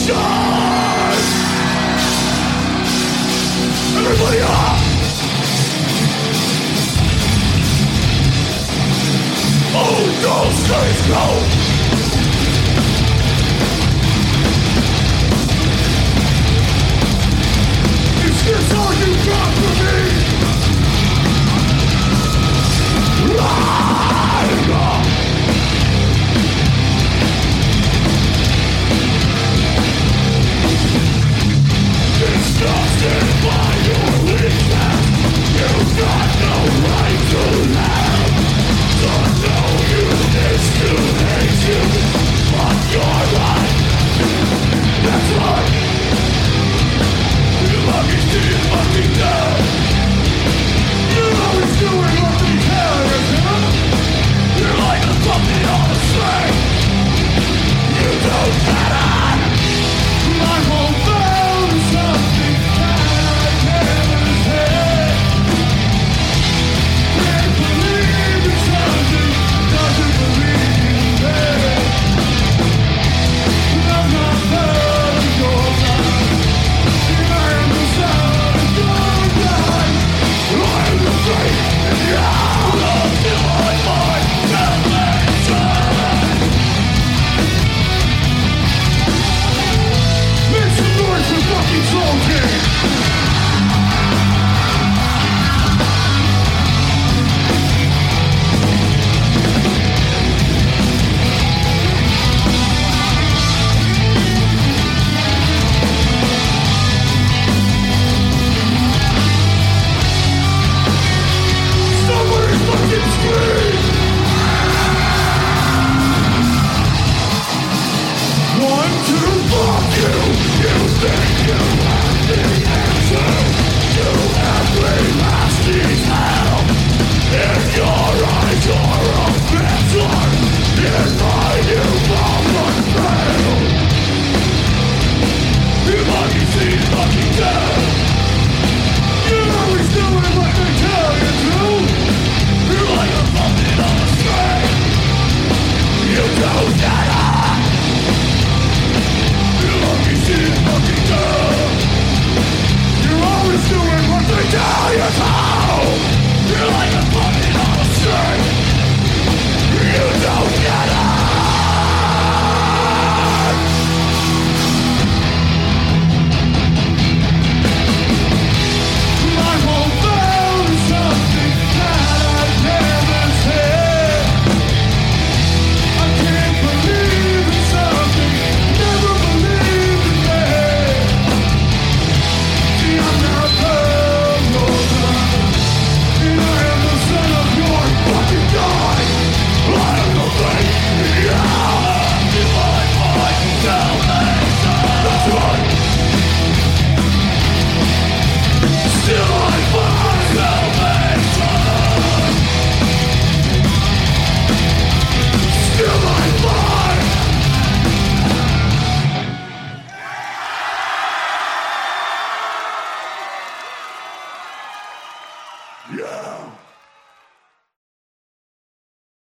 Everybody up! Oh, no, stays go! Is this all you got for me? Lying up! Disgusted by your weakness, you've got no right to live. To know you is to hate you, but you're right. That's right. You lucky see fucking dead. You're always doing what they care, isn't it? You're like a puppy on a string. You don't matter. My whole world is something I never said. Can't believe in something, doesn't believe in it. I'm not proud of your life. I am the sound of your life. I am the faith in you. Love till I find salvation. Make some noise for fucking Soul King! Somebody fucking scream! One, two, fuck you! You think you have the answer to every last detail. In your eyes you're a picture, in mine you are unveiled. You lucky see fucking dead.